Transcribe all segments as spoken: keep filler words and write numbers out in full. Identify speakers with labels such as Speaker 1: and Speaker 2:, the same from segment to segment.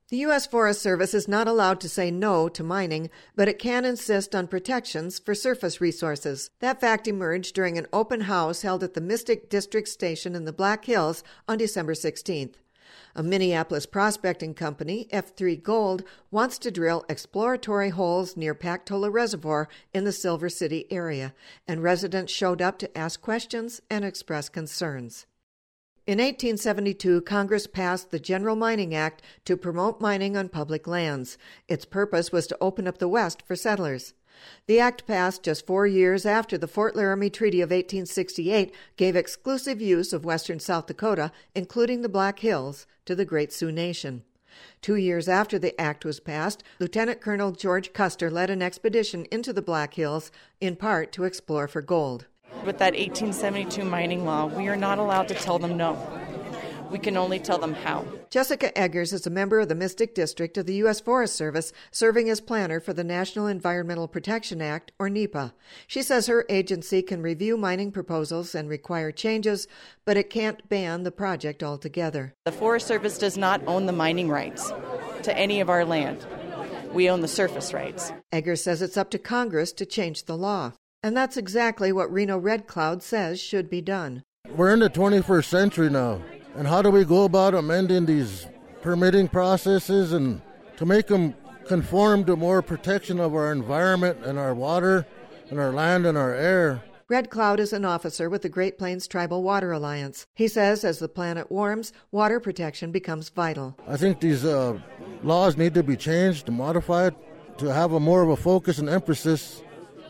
Speaker 1: The U S Forest Service is not allowed to say no to mining, but it can insist on protections for surface resources. That fact emerged during an open house held at the Mystic District Station in the Black Hills on December sixteenth. A Minneapolis prospecting company, F three Gold, wants to drill exploratory holes near Pactola Reservoir in the Silver City area, and residents showed up to ask questions and express concerns. In eighteen seventy-two, Congress passed the General Mining Act to promote mining on public lands. Its purpose was to open up the West for settlers. The act passed just four years after the Fort Laramie Treaty of eighteen sixty-eight gave exclusive use of western South Dakota, including the Black Hills, to the Great Sioux Nation. Two years after the act was passed, Lieutenant Colonel George Custer led an expedition into the Black Hills, in part to explore for gold.
Speaker 2: With that eighteen seventy-two mining law, we are not allowed to tell them no. We can only tell them how.
Speaker 1: Jessica Eggers is a member of the Mystic District of the U S Forest Service, serving as planner for the National Environmental Protection Act, or NEPA. She says her agency can review mining proposals and require changes, but it can't ban the project altogether.
Speaker 2: The Forest Service does not own the mining rights to any of our land. We own the surface rights.
Speaker 1: Eggers says it's up to Congress to change the law. And that's exactly what Reno Red Cloud says should be done.
Speaker 3: We're in the twenty-first century now. And how do we go about amending these permitting processes and to make them conform to more protection of our environment and our water and our land and our air?
Speaker 1: Red Cloud is an officer with the Great Plains Tribal Water Alliance. He says as the planet warms, water protection becomes vital.
Speaker 3: I think these uh, laws need to be changed and modified to have a more of a focus and emphasis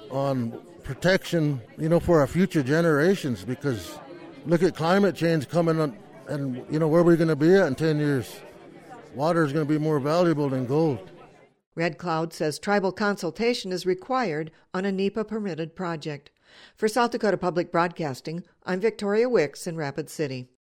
Speaker 3: on protection, you know, for our future generations, because look at climate change coming on, and, you know, where we're going to be at in ten years. Water is going to be more valuable than gold.
Speaker 1: Red Cloud says tribal consultation is required on a NEPA-permitted project. For South Dakota Public Broadcasting, I'm Victoria Wicks in Rapid City.